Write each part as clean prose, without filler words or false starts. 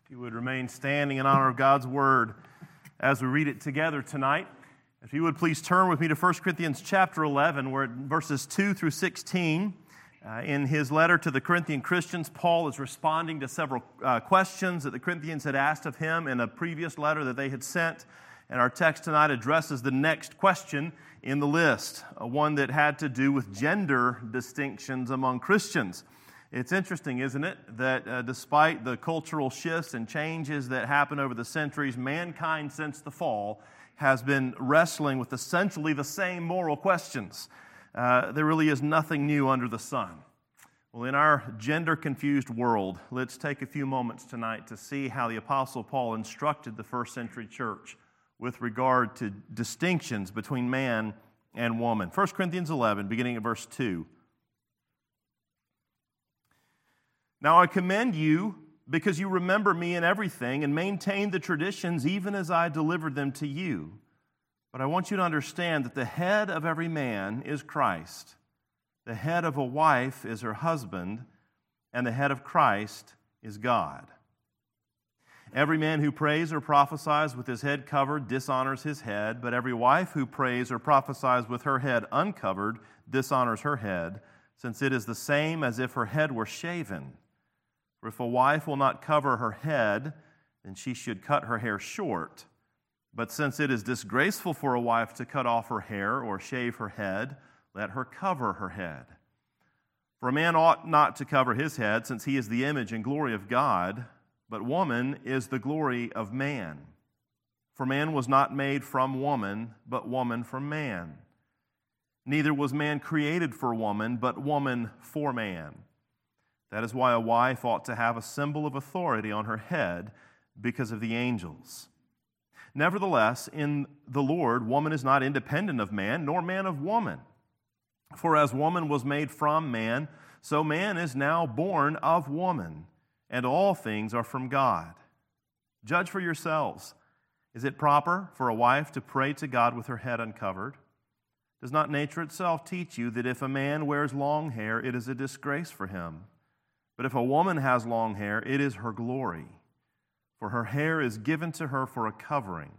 If you would remain standing in honor of God's Word as we read it together tonight. If you would please turn with me to 1 Corinthians chapter 11, where verses 2 through 16. In his letter to the Corinthian Christians, Paul is responding to several questions that the Corinthians had asked of him in a previous letter that they had sent. And our text tonight addresses the next question in the list, one that had to do with gender distinctions among Christians. It's interesting, isn't it, that despite the cultural shifts and changes that happen over the centuries, mankind since the fall has been wrestling with essentially the same moral questions. There really is nothing new under the sun. Well, in our gender-confused world, let's take a few moments tonight to see how the Apostle Paul instructed the first century church with regard to distinctions between man and woman. 1 Corinthians 11, beginning at verse 2. Now I commend you because you remember me in everything and maintain the traditions even as I delivered them to you. But I want you to understand that the head of every man is Christ. The head of a wife is her husband, and the head of Christ is God. Every man who prays or prophesies with his head covered dishonors his head, but every wife who prays or prophesies with her head uncovered dishonors her head, since it is the same as if her head were shaven. For if a wife will not cover her head, then she should cut her hair short. But since it is disgraceful for a wife to cut off her hair or shave her head, let her cover her head. For a man ought not to cover his head, since he is the image and glory of God, but woman is the glory of man. For man was not made from woman, but woman from man. Neither was man created for woman, but woman for man. That is why a wife ought to have a symbol of authority on her head because of the angels. Nevertheless, in the Lord, woman is not independent of man, nor man of woman. For as woman was made from man, so man is now born of woman, and all things are from God. Judge for yourselves. Is it proper for a wife to pray to God with her head uncovered? Does not nature itself teach you that if a man wears long hair, it is a disgrace for him? But if a woman has long hair, it is her glory, for her hair is given to her for a covering.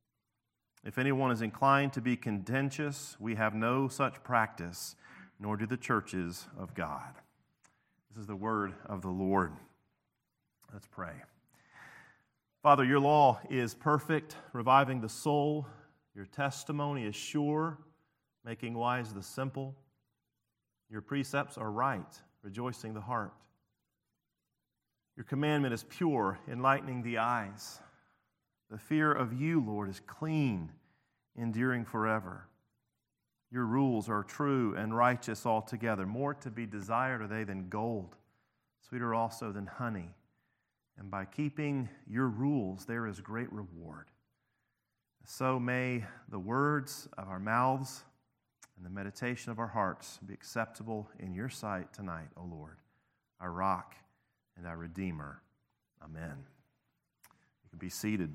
If anyone is inclined to be contentious, we have no such practice, nor do the churches of God. This is the word of the Lord. Let's pray. Father, your law is perfect, reviving the soul. Your testimony is sure, making wise the simple. Your precepts are right, rejoicing the heart. Your commandment is pure, enlightening the eyes. The fear of you, Lord, is clean, enduring forever. Your rules are true and righteous altogether. More to be desired are they than gold, sweeter also than honey. And by keeping your rules, there is great reward. So may the words of our mouths and the meditation of our hearts be acceptable in your sight tonight, O Lord, our rock and our Redeemer. Amen. You can be seated.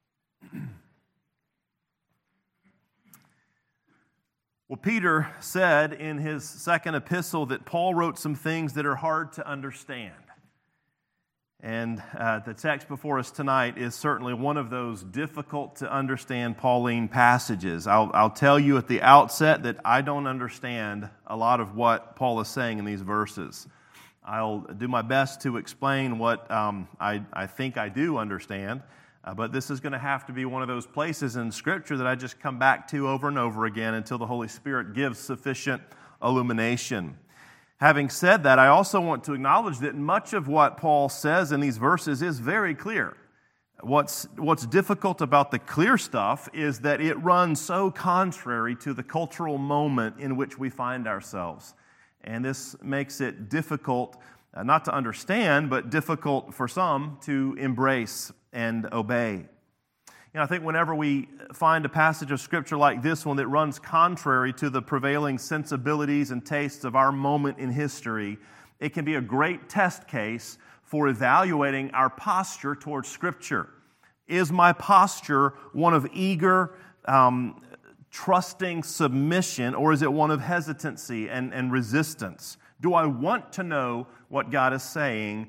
Well, Peter said in his second epistle that Paul wrote some things that are hard to understand. And the text before us tonight is certainly one of those difficult to understand Pauline passages. I'll tell you at the outset that I don't understand a lot of what Paul is saying in these verses. I'll do my best to explain what I think I do understand, but this is going to have to be one of those places in Scripture that I just come back to over and over again until the Holy Spirit gives sufficient illumination. Having said that, I also want to acknowledge that much of what Paul says in these verses is very clear. What's difficult about the clear stuff is that it runs so contrary to the cultural moment in which we find ourselves. And this makes it difficult, not to understand, but difficult for some to embrace and obey. You know, I think whenever we find a passage of Scripture like this one that runs contrary to the prevailing sensibilities and tastes of our moment in history, it can be a great test case for evaluating our posture towards Scripture. Is my posture one of eager, trusting submission, or is it one of hesitancy and resistance? Do I want to know what God is saying,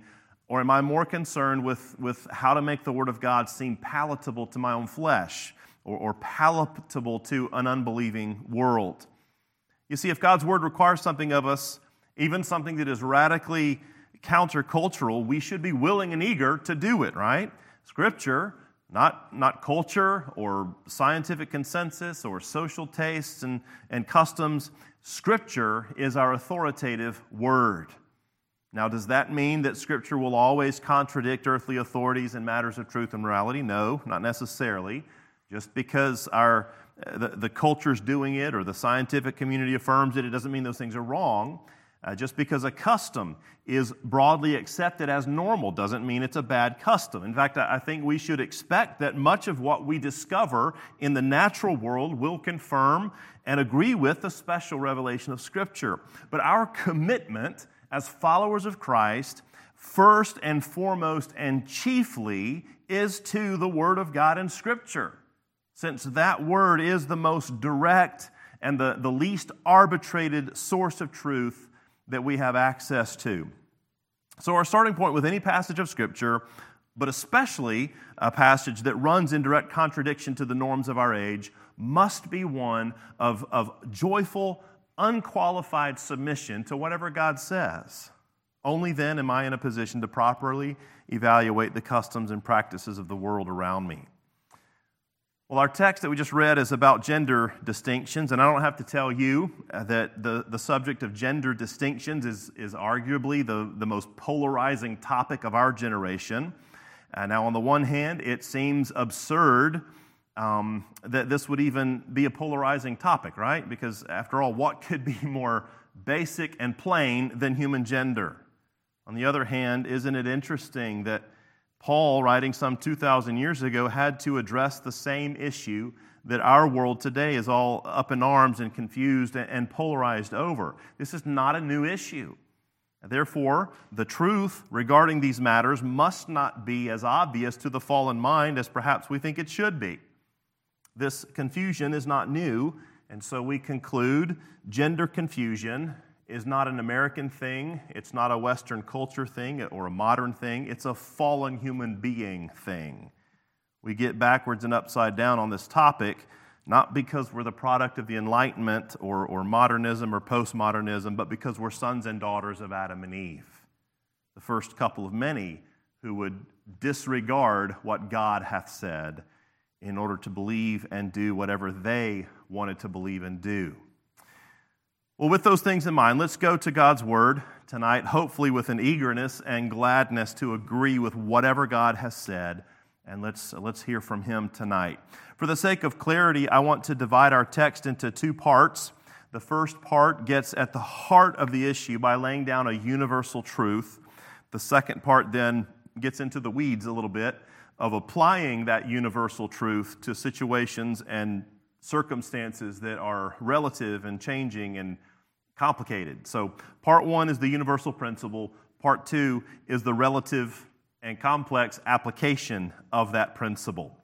Or am I more concerned with how to make the Word of God seem palatable to my own flesh or palatable to an unbelieving world? You see, if God's Word requires something of us, even something that is radically countercultural, we should be willing and eager to do it, right? Scripture, not culture or scientific consensus or social tastes and customs. Scripture is our authoritative Word. Now, does that mean that Scripture will always contradict earthly authorities in matters of truth and morality? No, not necessarily. Just because the culture's doing it or the scientific community affirms it doesn't mean those things are wrong. Just because a custom is broadly accepted as normal doesn't mean it's a bad custom. In fact, I think we should expect that much of what we discover in the natural world will confirm and agree with the special revelation of Scripture. But our commitment as followers of Christ, first and foremost and chiefly, is to the Word of God in Scripture, since that Word is the most direct and the least arbitrated source of truth that we have access to. So our starting point with any passage of Scripture, but especially a passage that runs in direct contradiction to the norms of our age, must be one of joyful, unqualified submission to whatever God says. Only then am I in a position to properly evaluate the customs and practices of the world around me. Well, our text that we just read is about gender distinctions, and I don't have to tell you that the subject of gender distinctions is arguably the most polarizing topic of our generation. Now, on the one hand, it seems absurd that this would even be a polarizing topic, right? Because after all, what could be more basic and plain than human gender? On the other hand, isn't it interesting that Paul, writing some 2,000 years ago, had to address the same issue that our world today is all up in arms and confused and polarized over? This is not a new issue. Therefore, the truth regarding these matters must not be as obvious to the fallen mind as perhaps we think it should be. This confusion is not new, and so we conclude gender confusion is not an American thing, it's not a Western culture thing or a modern thing, it's a fallen human being thing. We get backwards and upside down on this topic, not because we're the product of the Enlightenment or modernism or postmodernism, but because we're sons and daughters of Adam and Eve, the first couple of many who would disregard what God hath said in order to believe and do whatever they wanted to believe and do. Well, with those things in mind, let's go to God's Word tonight, hopefully with an eagerness and gladness to agree with whatever God has said, and let's hear from Him tonight. For the sake of clarity, I want to divide our text into two parts. The first part gets at the heart of the issue by laying down a universal truth. The second part then gets into the weeds a little bit of applying that universal truth to situations and circumstances that are relative and changing and complicated. So part one is the universal principle. Part two is the relative and complex application of that principle.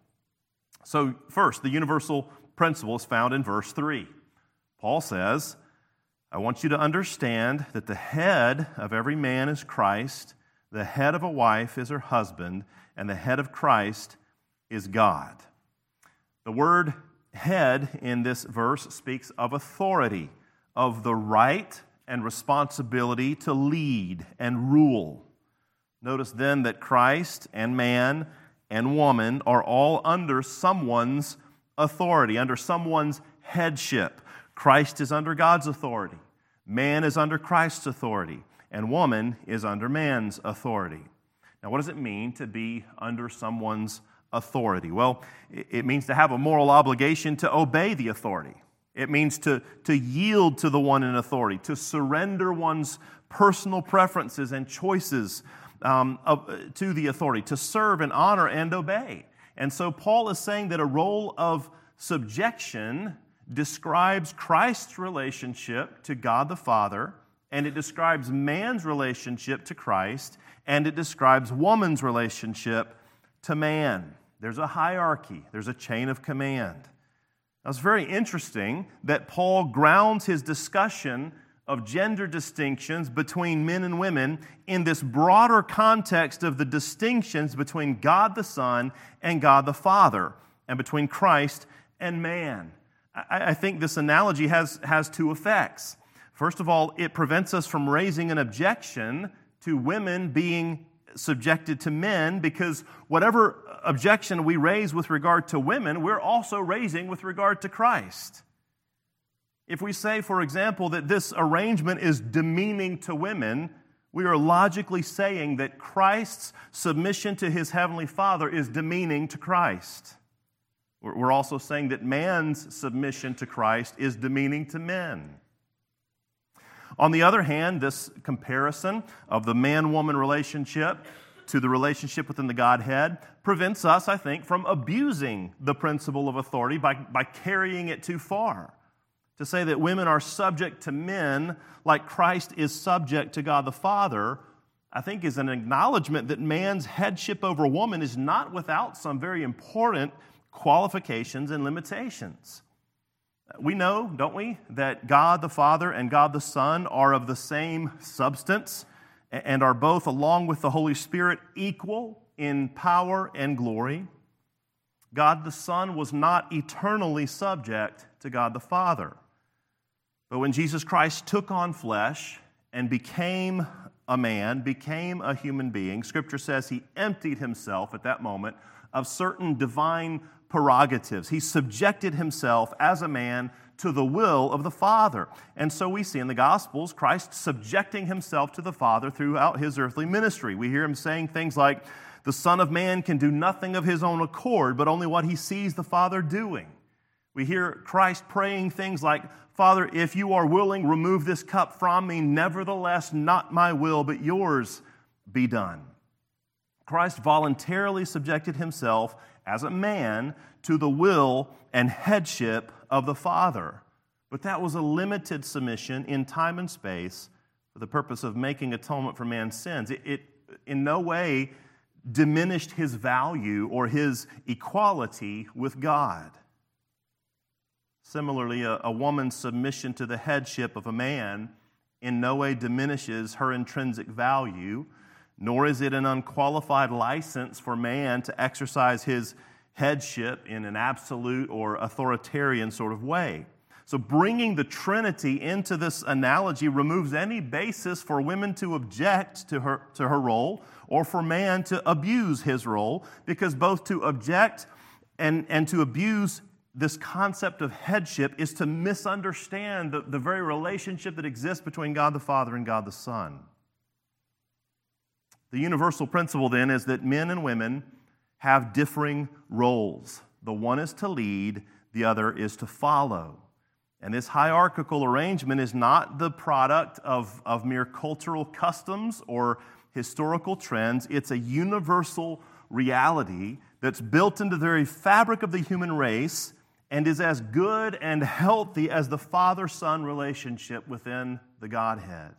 So first, the universal principle is found in verse 3. Paul says, I want you to understand that the head of every man is Christ, the head of a wife is her husband, and the head of Christ is God. The word head in this verse speaks of authority, of the right and responsibility to lead and rule. Notice then that Christ and man and woman are all under someone's authority, under someone's headship. Christ is under God's authority. Man is under Christ's authority. And woman is under man's authority. Now, what does it mean to be under someone's authority? Well, it means to have a moral obligation to obey the authority. It means to yield to the one in authority, to surrender one's personal preferences and choices to the authority, to serve and honor and obey. And so Paul is saying that a role of subjection describes Christ's relationship to God the Father, and it describes man's relationship to Christ, and it describes woman's relationship to man. There's a hierarchy. There's a chain of command. Now, it's very interesting that Paul grounds his discussion of gender distinctions between men and women in this broader context of the distinctions between God the Son and God the Father, and between Christ and man. I think this analogy has two effects. First of all, it prevents us from raising an objection to women being subjected to men, because whatever objection we raise with regard to women, we're also raising with regard to Christ. If we say, for example, that this arrangement is demeaning to women, we are logically saying that Christ's submission to his heavenly Father is demeaning to Christ. We're also saying that man's submission to Christ is demeaning to men. On the other hand, this comparison of the man-woman relationship to the relationship within the Godhead prevents us, I think, from abusing the principle of authority by carrying it too far. To say that women are subject to men like Christ is subject to God the Father, I think is an acknowledgement that man's headship over woman is not without some very important qualifications and limitations. We know, don't we, that God the Father and God the Son are of the same substance and are both, along with the Holy Spirit, equal in power and glory. God the Son was not eternally subject to God the Father. But when Jesus Christ took on flesh and became a man, became a human being, Scripture says he emptied himself at that moment of certain divine prerogatives. He subjected himself as a man to the will of the Father. And so we see in the Gospels Christ subjecting himself to the Father throughout his earthly ministry. We hear him saying things like, "The Son of Man can do nothing of his own accord, but only what he sees the Father doing." We hear Christ praying things like, "Father, if you are willing, remove this cup from me. Nevertheless, not my will, but yours be done." Christ voluntarily subjected himself as a man to the will and headship of the Father. But that was a limited submission in time and space for the purpose of making atonement for man's sins. It in no way diminished his value or his equality with God. Similarly, a woman's submission to the headship of a man in no way diminishes her intrinsic value, nor is it an unqualified license for man to exercise his headship in an absolute or authoritarian sort of way. So bringing the Trinity into this analogy removes any basis for women to object to her role or for man to abuse his role, because both to object and to abuse this concept of headship is to misunderstand the very relationship that exists between God the Father and God the Son. The universal principle then is that men and women have differing roles. The one is to lead, the other is to follow. And this hierarchical arrangement is not the product of mere cultural customs or historical trends. It's a universal reality that's built into the very fabric of the human race and is as good and healthy as the father-son relationship within the Godhead.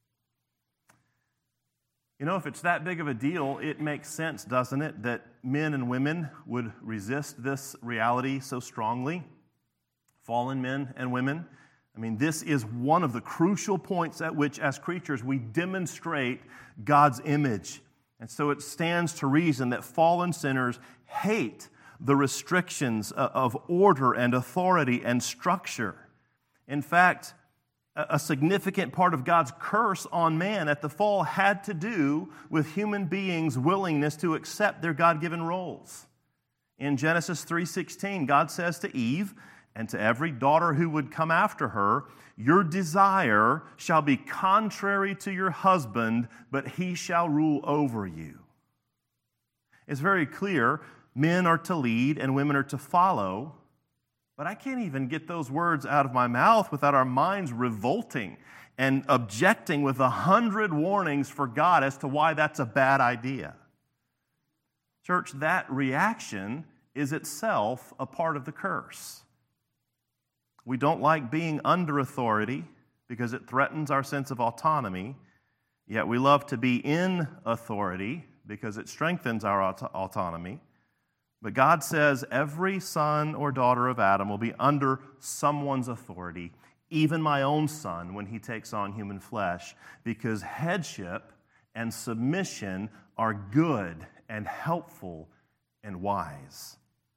You know, if it's that big of a deal, it makes sense, doesn't it, that men and women would resist this reality so strongly? Fallen men and women. I mean, this is one of the crucial points at which, as creatures, we demonstrate God's image. And so it stands to reason that fallen sinners hate the restrictions of order and authority and structure. In fact, a significant part of God's curse on man at the fall had to do with human beings' willingness to accept their God-given roles. In Genesis 3:16, God says to Eve and to every daughter who would come after her, "Your desire shall be contrary to your husband, but he shall rule over you." It's very clear men are to lead and women are to follow. But I can't even get those words out of my mouth without our minds revolting and objecting with 100 warnings for God as to why that's a bad idea. Church, that reaction is itself a part of the curse. We don't like being under authority because it threatens our sense of autonomy, yet we love to be in authority because it strengthens our autonomy. But God says every son or daughter of Adam will be under someone's authority, even my own Son when he takes on human flesh, because headship and submission are good and helpful and wise.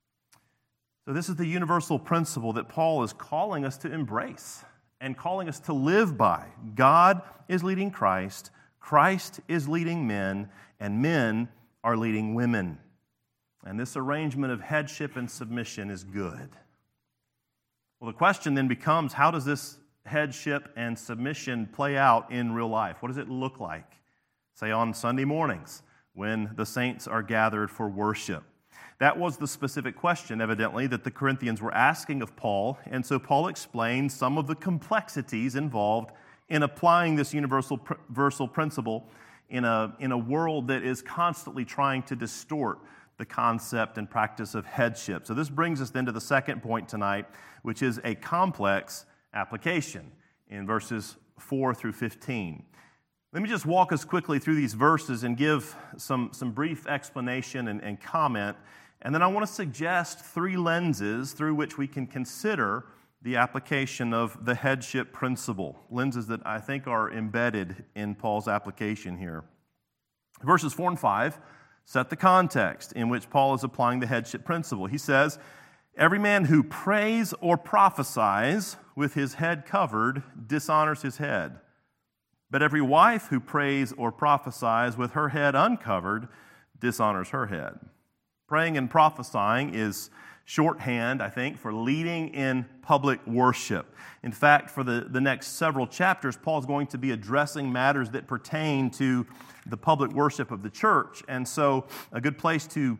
So this is the universal principle that Paul is calling us to embrace and calling us to live by. God is leading Christ, Christ is leading men, and men are leading women. And this arrangement of headship and submission is good. Well, the question then becomes, how does this headship and submission play out in real life? What does it look like, say, on Sunday mornings when the saints are gathered for worship? That was the specific question, evidently, that the Corinthians were asking of Paul, and so Paul explained some of the complexities involved in applying this universal principle in a world that is constantly trying to distort the concept and practice of headship. So this brings us then to the second point tonight, which is a complex application in verses 4 through 15. Let me just walk us quickly through these verses and give some brief explanation and comment, and then I want to suggest three lenses through which we can consider the application of the headship principle, lenses that I think are embedded in Paul's application here. Verses 4 and 5 set the context in which Paul is applying the headship principle. He says, "Every man who prays or prophesies with his head covered dishonors his head. But every wife who prays or prophesies with her head uncovered dishonors her head." Praying and prophesying is shorthand, I think, for leading in public worship. In fact, for the next several chapters, Paul's going to be addressing matters that pertain to the public worship of the church. And so a good place to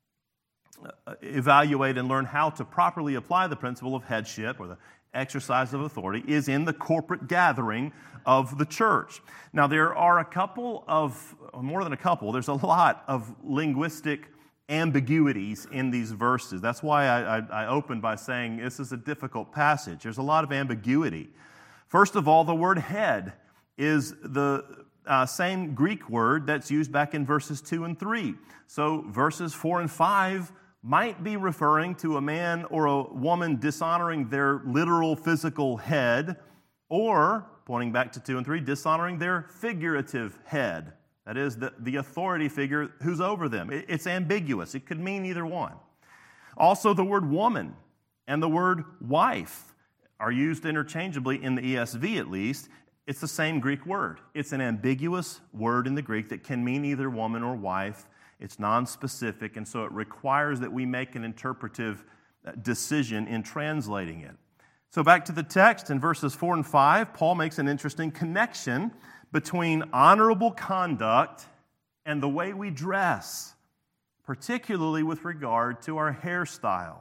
evaluate and learn how to properly apply the principle of headship or the exercise of authority is in the corporate gathering of the church. Now, there are more than a couple, there's a lot of linguistic ambiguities in these verses. That's why I opened by saying this is a difficult passage. There's a lot of ambiguity. First of all, the word head is the same Greek word that's used back in verses 2 and 3. So verses 4 and 5 might be referring to a man or a woman dishonoring their literal physical head, or, pointing back to 2 and 3, dishonoring their figurative head. That is, the authority figure who's over them. It's ambiguous. It could mean either one. Also, the word woman and the word wife are used interchangeably in the ESV at least. It's the same Greek word. It's an ambiguous word in the Greek that can mean either woman or wife. It's nonspecific, and so it requires that we make an interpretive decision in translating it. So back to the text in verses 4 and 5, Paul makes an interesting connection between honorable conduct and the way we dress, particularly with regard to our hairstyle.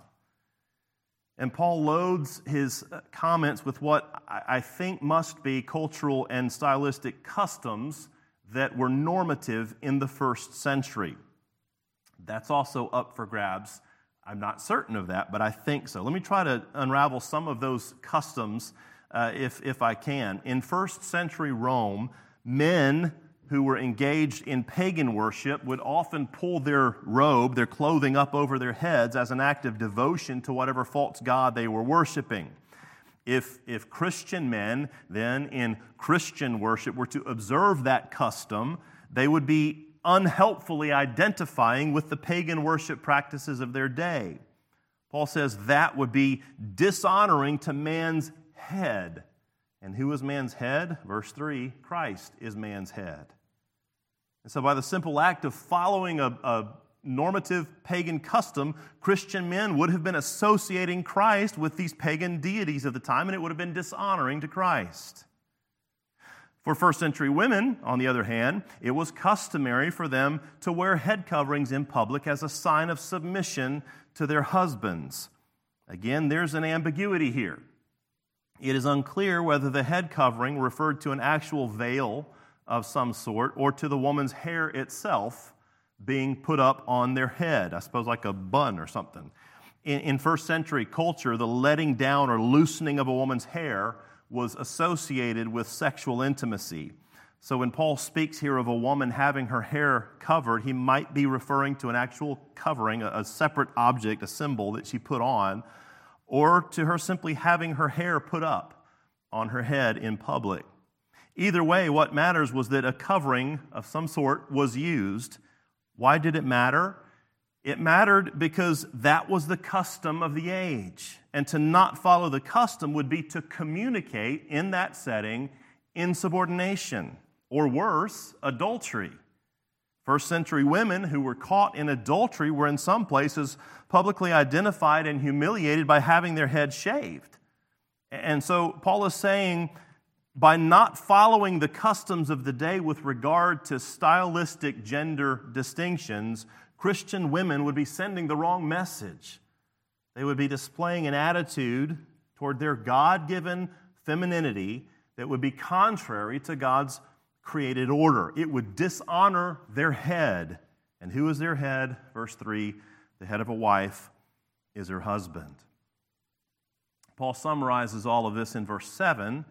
And Paul loads his comments with what I think must be cultural and stylistic customs that were normative in the first century. That's also up for grabs. I'm not certain of that, but I think so. Let me try to unravel some of those customs if I can. In first century Rome, men who were engaged in pagan worship would often pull their robe, their clothing, up over their heads as an act of devotion to whatever false god they were worshiping. If Christian men then in Christian worship were to observe that custom, they would be unhelpfully identifying with the pagan worship practices of their day. Paul says that would be dishonoring to man's head. And who is man's head? Verse 3, Christ is man's head. And so by the simple act of following a normative pagan custom, Christian men would have been associating Christ with these pagan deities of the time, and it would have been dishonoring to Christ. For first century women, on the other hand, it was customary for them to wear head coverings in public as a sign of submission to their husbands. Again, there's an ambiguity here. It is unclear whether the head covering referred to an actual veil of some sort or to the woman's hair itself being put up on their head, I suppose like a bun or something. In first century culture, the letting down or loosening of a woman's hair was associated with sexual intimacy. So when Paul speaks here of a woman having her hair covered, he might be referring to an actual covering, a separate object, a symbol that she put on, or to her simply having her hair put up on her head in public. Either way, what matters was that a covering of some sort was used. Why did it matter? It mattered because that was the custom of the age. And to not follow the custom would be to communicate in that setting insubordination, or worse, adultery. First century women who were caught in adultery were in some places publicly identified and humiliated by having their heads shaved. And so Paul is saying, by not following the customs of the day with regard to stylistic gender distinctions, Christian women would be sending the wrong message. They would be displaying an attitude toward their God-given femininity that would be contrary to God's created order. It would dishonor their head. And who is their head? Verse 3, the head of a wife is her husband. Paul summarizes all of this in verse 7.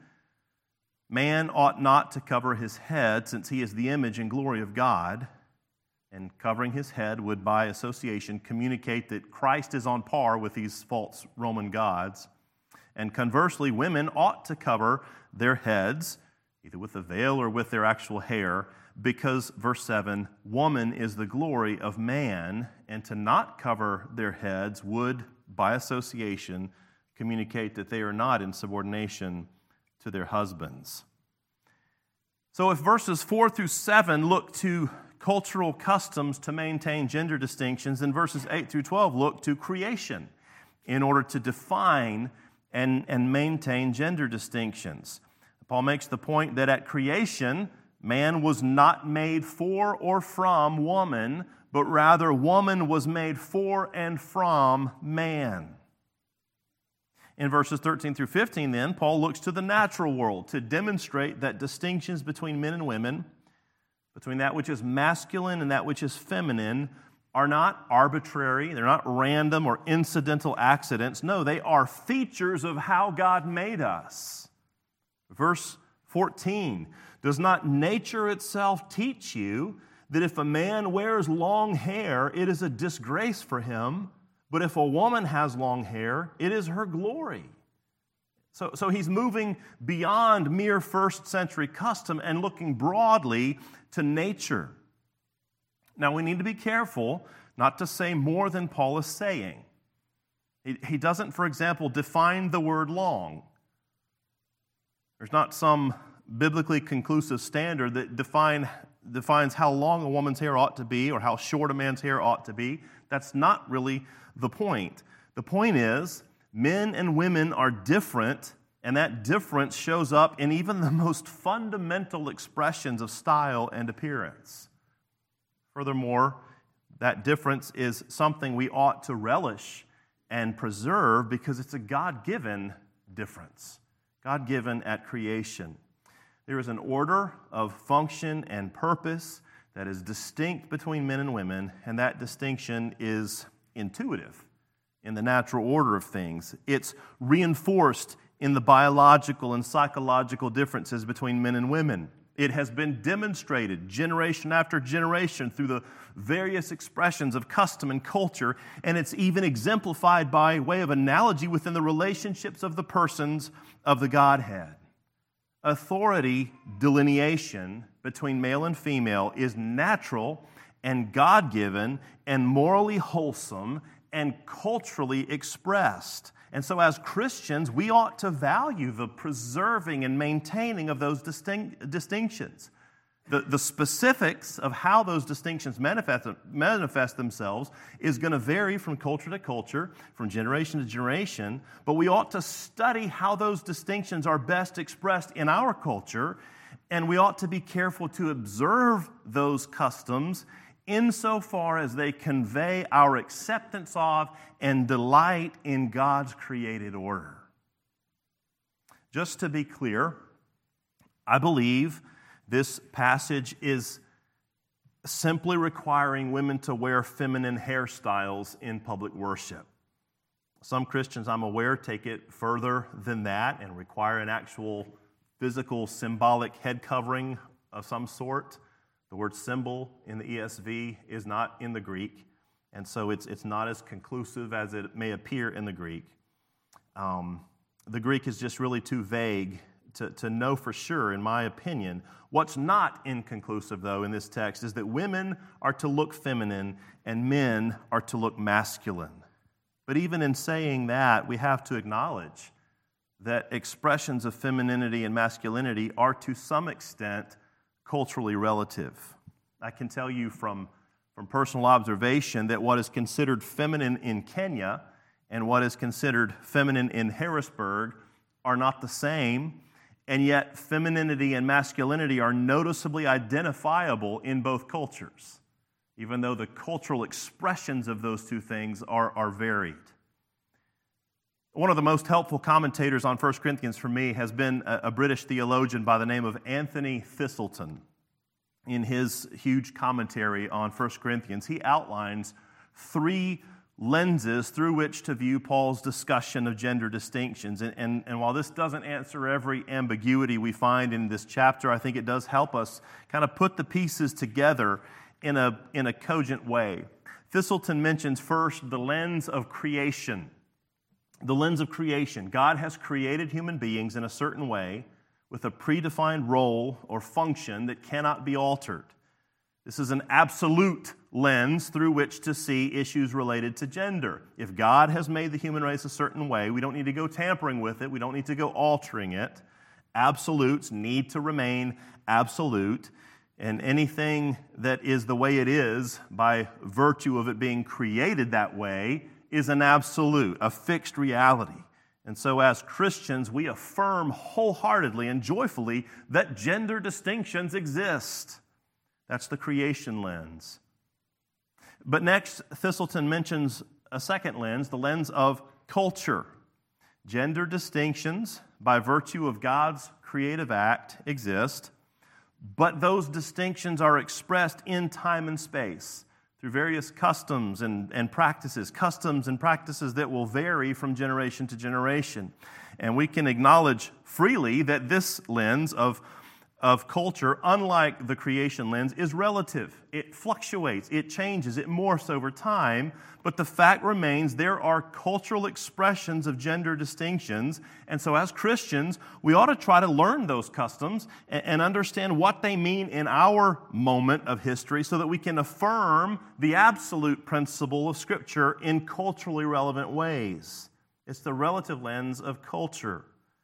Man ought not to cover his head, since he is the image and glory of God. And covering his head would, by association, communicate that Christ is on par with these false Roman gods. And conversely, women ought to cover their heads, either with a veil or with their actual hair, because, verse 7, woman is the glory of man, and to not cover their heads would, by association, communicate that they are not in subordination to their husbands. So if verses 4 through 7 look to cultural customs to maintain gender distinctions, then verses 8 through 12 look to creation in order to define and maintain gender distinctions. Paul makes the point that at creation, man was not made for or from woman, but rather woman was made for and from man. In verses 13 through 15, then, Paul looks to the natural world to demonstrate that distinctions between men and women, between that which is masculine and that which is feminine, are not arbitrary, they're not random or incidental accidents. No, they are features of how God made us. Verse 14, does not nature itself teach you that if a man wears long hair, it is a disgrace for him? But if a woman has long hair, it is her glory. So he's moving beyond mere first century custom and looking broadly to nature. Now we need to be careful not to say more than Paul is saying. He doesn't, for example, define the word long. There's not some biblically conclusive standard that defines how long a woman's hair ought to be or how short a man's hair ought to be. That's not really the point. The point is, men and women are different, and that difference shows up in even the most fundamental expressions of style and appearance. Furthermore, that difference is something we ought to relish and preserve because it's a God-given difference, God-given at creation. There is an order of function and purpose that is distinct between men and women, and that distinction is intuitive in the natural order of things. It's reinforced in the biological and psychological differences between men and women. It has been demonstrated generation after generation through the various expressions of custom and culture, and it's even exemplified by way of analogy within the relationships of the persons of the Godhead. Authority delineation between male and female is natural and God-given and morally wholesome and culturally expressed. And so as Christians, we ought to value the preserving and maintaining of those distinctions. The specifics of how those distinctions manifest themselves is going to vary from culture to culture, from generation to generation, but we ought to study how those distinctions are best expressed in our culture, and we ought to be careful to observe those customs insofar as they convey our acceptance of and delight in God's created order. Just to be clear, I believe this passage is simply requiring women to wear feminine hairstyles in public worship. Some Christians, I'm aware, take it further than that and require an actual physical, symbolic head covering of some sort. The word symbol in the ESV is not in the Greek, and so it's not as conclusive as it may appear in the Greek. The Greek is just really too vague to know for sure, in my opinion. What's not inconclusive, though, in this text is that women are to look feminine and men are to look masculine. But even in saying that, we have to acknowledge that expressions of femininity and masculinity are to some extent culturally relative. I can tell you from personal observation that what is considered feminine in Kenya and what is considered feminine in Harrisburg are not the same, and yet femininity and masculinity are noticeably identifiable in both cultures, even though the cultural expressions of those two things are varied. One of the most helpful commentators on 1 Corinthians for me has been a British theologian by the name of Anthony Thistleton. In his huge commentary on 1 Corinthians, he outlines 3 lenses through which to view Paul's discussion of gender distinctions. And while this doesn't answer every ambiguity we find in this chapter, I think it does help us kind of put the pieces together in a cogent way. Thistleton mentions first the lens of creation. The lens of creation. God has created human beings in a certain way with a predefined role or function that cannot be altered. This is an absolute lens through which to see issues related to gender. If God has made the human race a certain way, we don't need to go tampering with it. We don't need to go altering it. Absolutes need to remain absolute. And anything that is the way it is by virtue of it being created that way is an absolute, a fixed reality. And so as Christians, we affirm wholeheartedly and joyfully that gender distinctions exist. That's the creation lens. But next, Thistleton mentions a second lens, the lens of culture. Gender distinctions, by virtue of God's creative act, exist, but those distinctions are expressed in time and space through various customs and practices that will vary from generation to generation. And we can acknowledge freely that this lens of culture, unlike the creation lens, is relative. It fluctuates, it changes, it morphs over time, but the fact remains there are cultural expressions of gender distinctions, and so as Christians, we ought to try to learn those customs and understand what they mean in our moment of history so that we can affirm the absolute principle of Scripture in culturally relevant ways. It's the relative lens of culture.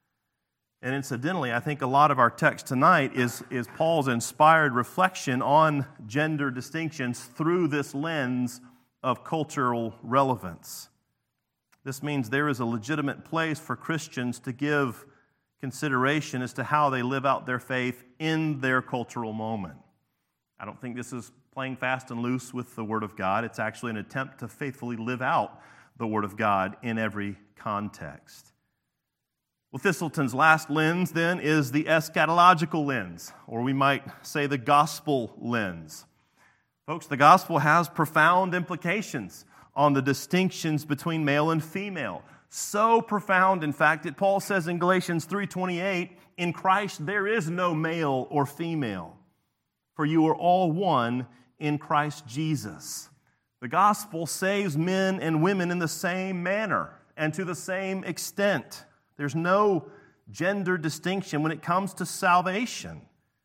And incidentally, I think a lot of our text tonight is Paul's inspired reflection on gender distinctions through this lens of cultural relevance. This means there is a legitimate place for Christians to give consideration as to how they live out their faith in their cultural moment. I don't think this is playing fast and loose with the Word of God. It's actually an attempt to faithfully live out the Word of God in every context. Well, Thistleton's last lens, then, is the eschatological lens, or we might say the gospel lens. Folks, the gospel has profound implications on the distinctions between male and female. So profound, in fact, that Paul says in Galatians 3:28, in Christ there is no male or female, for you are all one in Christ Jesus. The gospel saves men and women in the same manner and to the same extent. There's no gender distinction when it comes to salvation.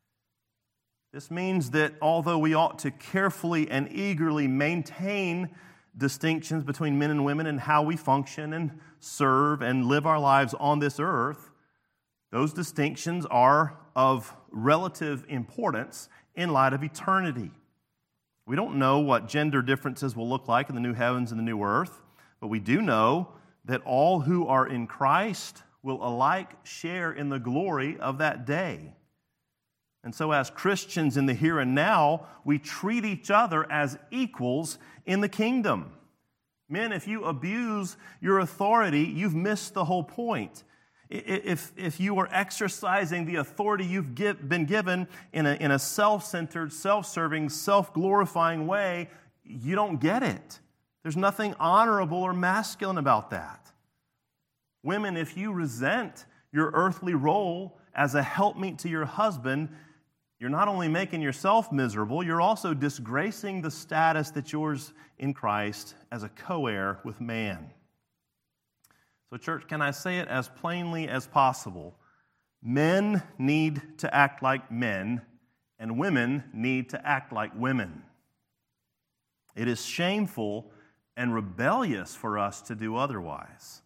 This means that although we ought to carefully and eagerly maintain distinctions between men and women and how we function and serve and live our lives on this earth, those distinctions are of relative importance in light of eternity. We don't know what gender differences will look like in the new heavens and the new earth, but we do know that all who are in Christ will alike share in the glory of that day. And so as Christians in the here and now, we treat each other as equals in the kingdom. Men, if you abuse your authority, you've missed the whole point. If you are exercising the authority you've been given in a self-centered, self-serving, self-glorifying way, you don't get it. There's nothing honorable or masculine about that. Women, if you resent your earthly role as a helpmeet to your husband, you're not only making yourself miserable, you're also disgracing the status that's yours in Christ as a co-heir with man. So, church, can I say it as plainly as possible? Men need to act like men, and women need to act like women. It is shameful and rebellious for us to do otherwise.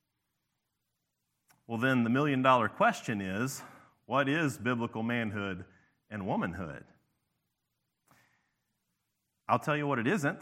Well, then the million-dollar question is, what is biblical manhood and womanhood? I'll tell you what it isn't.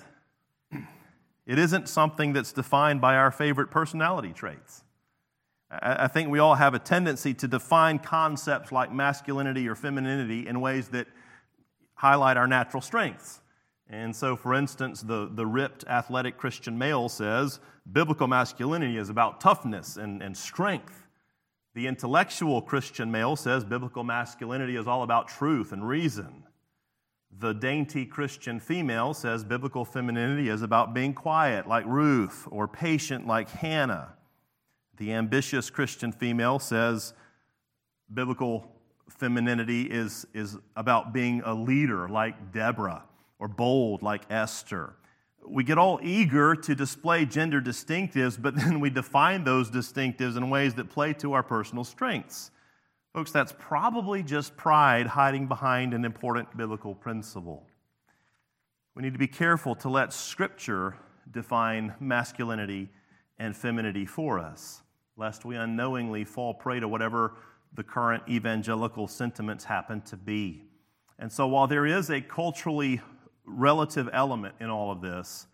It isn't something that's defined by our favorite personality traits. I think we all have a tendency to define concepts like masculinity or femininity in ways that highlight our natural strengths. And so, for instance, the ripped athletic Christian male says biblical masculinity is about toughness and strength. The intellectual Christian male says biblical masculinity is all about truth and reason. The dainty Christian female says biblical femininity is about being quiet like Ruth or patient like Hannah. The ambitious Christian female says biblical femininity is about being a leader like Deborah or bold like Esther. We get all eager to display gender distinctives, but then we define those distinctives in ways that play to our personal strengths. Folks, that's probably just pride hiding behind an important biblical principle. We need to be careful to let Scripture define masculinity and femininity for us, lest we unknowingly fall prey to whatever the current evangelical sentiments happen to be. And so while there is a culturally relative element in all of this,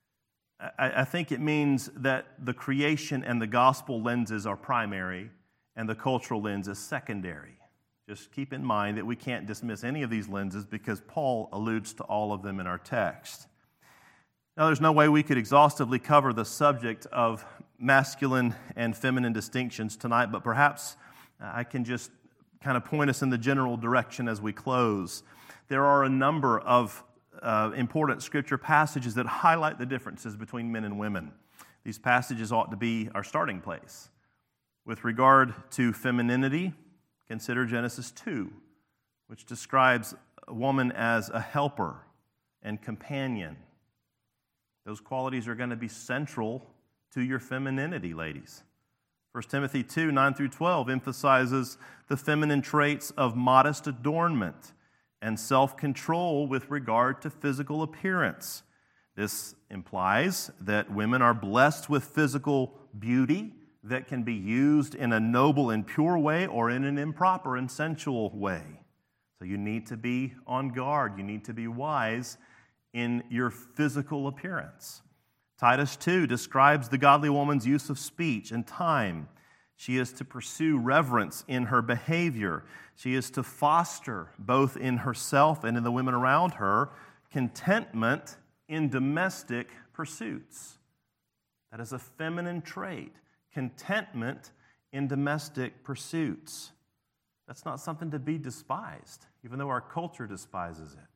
I think it means that the creation and the gospel lenses are primary and the cultural lens is secondary. Just keep in mind that we can't dismiss any of these lenses because Paul alludes to all of them in our text. Now, there's no way we could exhaustively cover the subject of masculine and feminine distinctions tonight, but perhaps I can just kind of point us in the general direction as we close. There are a number of important scripture passages that highlight the differences between men and women. These passages ought to be our starting place. With regard to femininity, consider Genesis 2, which describes a woman as a helper and companion. Those qualities are going to be central to your femininity, ladies. 1 Timothy 2, 9 through 12 emphasizes the feminine traits of modest adornment and self-control with regard to physical appearance. This implies that women are blessed with physical beauty that can be used in a noble and pure way or in an improper and sensual way. So you need to be on guard. You need to be wise in your physical appearance. Titus 2 describes the godly woman's use of speech and time. She is to pursue reverence in her behavior. She is to foster, both in herself and in the women around her, contentment in domestic pursuits. That is a feminine trait. Contentment in domestic pursuits. That's not something to be despised, even though our culture despises it.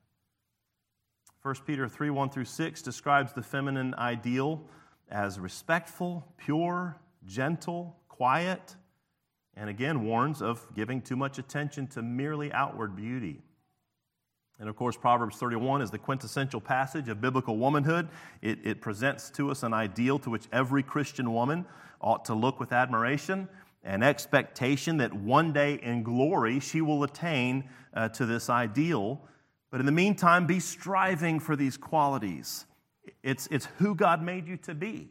1 Peter 3, 1 through 6 describes the feminine ideal as respectful, pure, gentle, quiet, and again warns of giving too much attention to merely outward beauty. And of course, Proverbs 31 is the quintessential passage of biblical womanhood. It presents to us an ideal to which every Christian woman ought to look with admiration and expectation that one day in glory she will attain to this ideal. But in the meantime, be striving for these qualities. It's who God made you to be.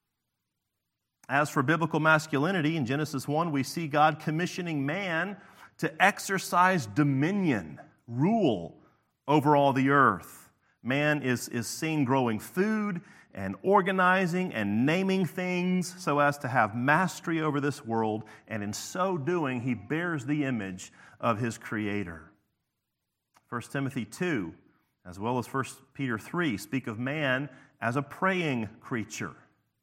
As for biblical masculinity, in Genesis 1, we see God commissioning man to exercise dominion, rule over all the earth. Man is seen growing food and organizing and naming things so as to have mastery over this world, and in so doing, he bears the image of his Creator. 1 Timothy 2, as well as 1 Peter 3, speak of man as a praying creature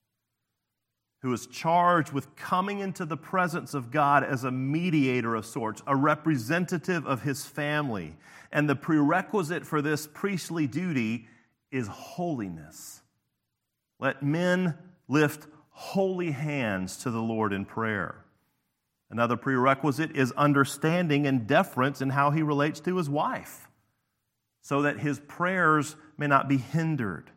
who is charged with coming into the presence of God as a mediator of sorts, a representative of his family. And the prerequisite for this priestly duty is holiness. Let men lift holy hands to the Lord in prayer. Another prerequisite is understanding and deference in how he relates to his wife, so that his prayers may not be hindered.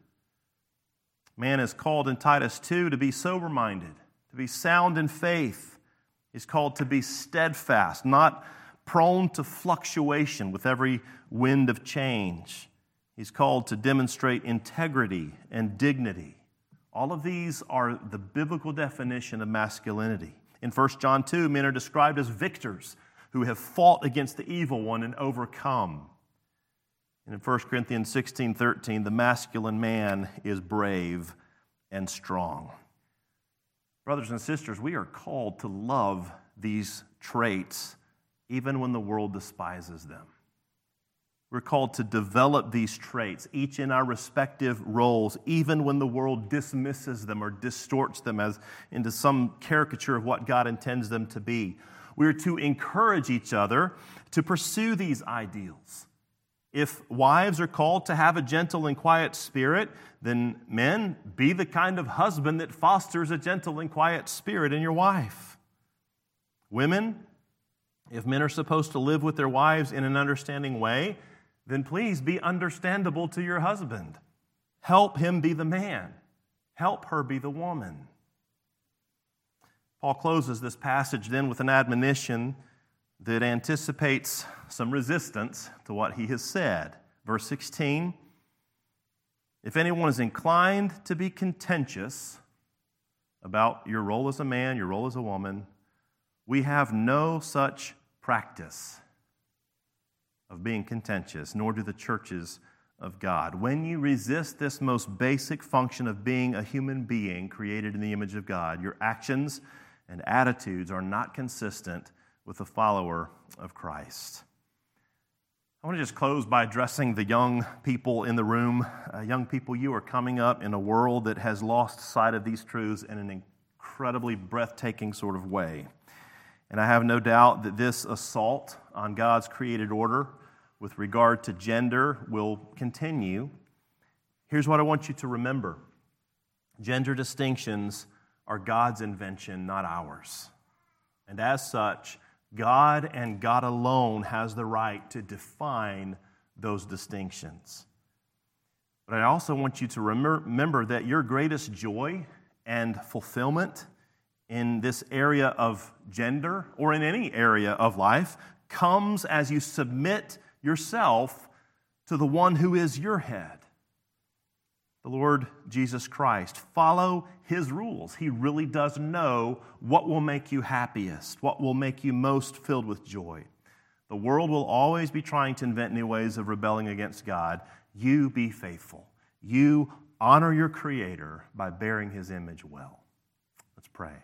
Man is called in Titus 2 to be sober-minded, to be sound in faith, He's called to be steadfast, not prone to fluctuation with every wind of change. He's called to demonstrate integrity and dignity. All of these are the biblical definition of masculinity. In 1 John 2, men are described as victors who have fought against the evil one and overcome. And in 1 Corinthians 16:13, the masculine man is brave and strong. Brothers and sisters, we are called to love these traits even when the world despises them. We're called to develop these traits, each in our respective roles, even when the world dismisses them or distorts them as into some caricature of what God intends them to be. We're to encourage each other to pursue these ideals. If wives are called to have a gentle and quiet spirit, then men, be the kind of husband that fosters a gentle and quiet spirit in your wife. Women, if men are supposed to live with their wives in an understanding way, then please be understandable to your husband. Help him be the man. Help her be the woman. Paul closes this passage then with an admonition that anticipates some resistance to what he has said. Verse 16, if anyone is inclined to be contentious about your role as a man, your role as a woman, we have no such practice of being contentious, nor do the churches of God. When you resist this most basic function of being a human being created in the image of God, your actions and attitudes are not consistent with a follower of Christ. I want to just close by addressing the young people in the room. Young people, you are coming up in a world that has lost sight of these truths in an incredibly breathtaking sort of way. And I have no doubt that this assault on God's created order with regard to gender will continue. Here's what I want you to remember. Gender distinctions are God's invention, not ours. And as such, God and God alone has the right to define those distinctions. But I also want you to remember that your greatest joy and fulfillment in this area of gender or in any area of life comes as you submit yourself to the one who is your head, the Lord Jesus Christ. Follow His rules. He really does know what will make you happiest, what will make you most filled with joy. The world will always be trying to invent new ways of rebelling against God. You be faithful. You honor your Creator by bearing His image well. Let's pray.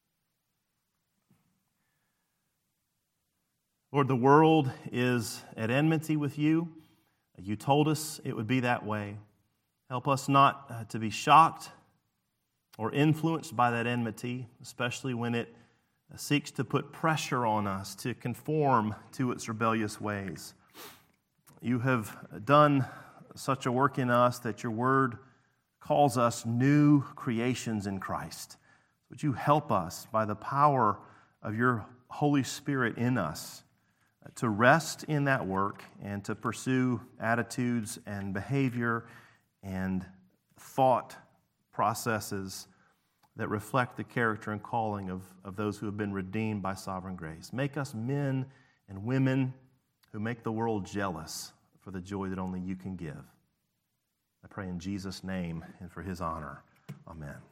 Lord, the world is at enmity with you. You told us it would be that way. Help us not to be shocked or influenced by that enmity, especially when it seeks to put pressure on us to conform to its rebellious ways. You have done such a work in us that your word calls us new creations in Christ. Would you help us by the power of your Holy Spirit in us to rest in that work and to pursue attitudes and behavior and thought processes that reflect the character and calling of those who have been redeemed by sovereign grace. Make us men and women who make the world jealous for the joy that only you can give. I pray in Jesus' name and for His honor. Amen.